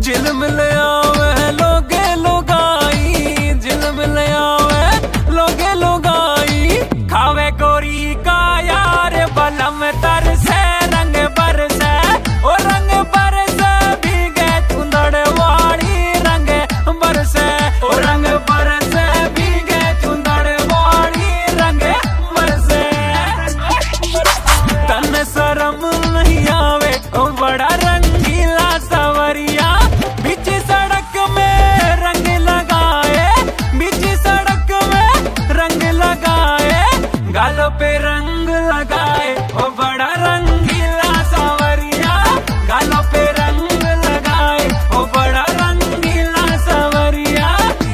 जिल्म ले आवे लोगे लोगाई, जिल्म ले आवे लोगे लोगाई। खावे गोरी का यार बलम तरसे रंग बरसे, ओ रंग बरसे भीगे चुंदड़ वाली रंग बरसे, ओ रंग बरसे भीगे चुंदड़ वाली रंग बरसे। तन शरम नहीं आवे ओ बड़ा रंगीला सवरिया, बीच सड़क में रंग लगाए, बीच सड़क में रंग लगाए, गालों पे रंग लगाए ओ बड़ा रंगीला सवरिया, गालों पे रंग लगाए ओ बड़ा रंगीला सवरिया।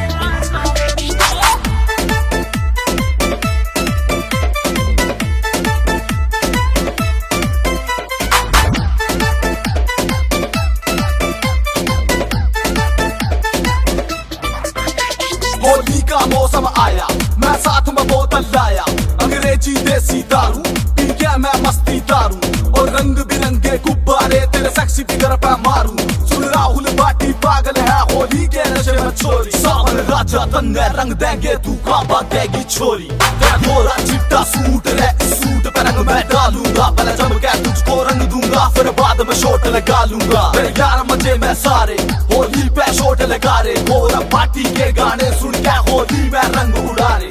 होली का मौसम आया, मैं साथ में बोतल लाया, अंग्रेजी देसी दारू पी के मैं मस्ती दारू, और रंग बिरंगे गुब्बारे तेरे सेक्सी फिगर पे मारूं। सुन राहुल बाटी पागल है होली के नशे में छोरी, सावन राजा तन्ने रंग देंगे तू काबा देगी छोरी। तेरा गोरा चिट्टा सूट रे, सूट पे रंग मैं डालूंगा, पहले जम के तुझको रंग दूंगा, फिर बाद में शॉट लगा लूंगा। मेरे यार मजे में सारे होली पे शॉट लगा रे, गोरा पार्टी के गाने सुन के होली में रंग उड़ा रे।